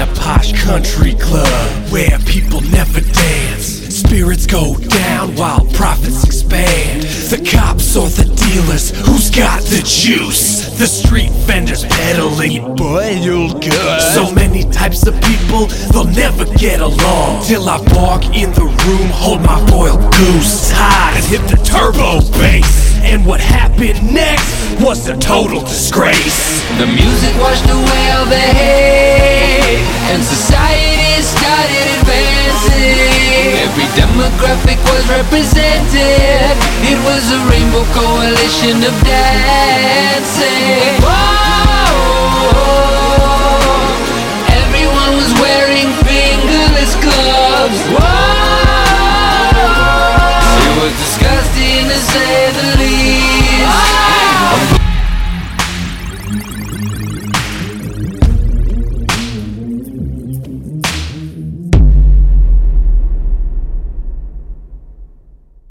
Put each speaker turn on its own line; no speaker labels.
a posh country club where people never dance. Spirits go down while profits expand. The cops or the dealers, who's got the juice? The street vendors peddling boiled goods. So many types of people, they'll never get along. Till I walk in the room, hold my boiled goose tight, and hit the turbo bass. And what happened next was a total disgrace.
The music washed away all the hate, and society started advancing. Every demographic was represented. It was a rainbow coalition of dancing. Whoa, everyone was wearing fingerless gloves. Whoa, it was disgusting to say the least.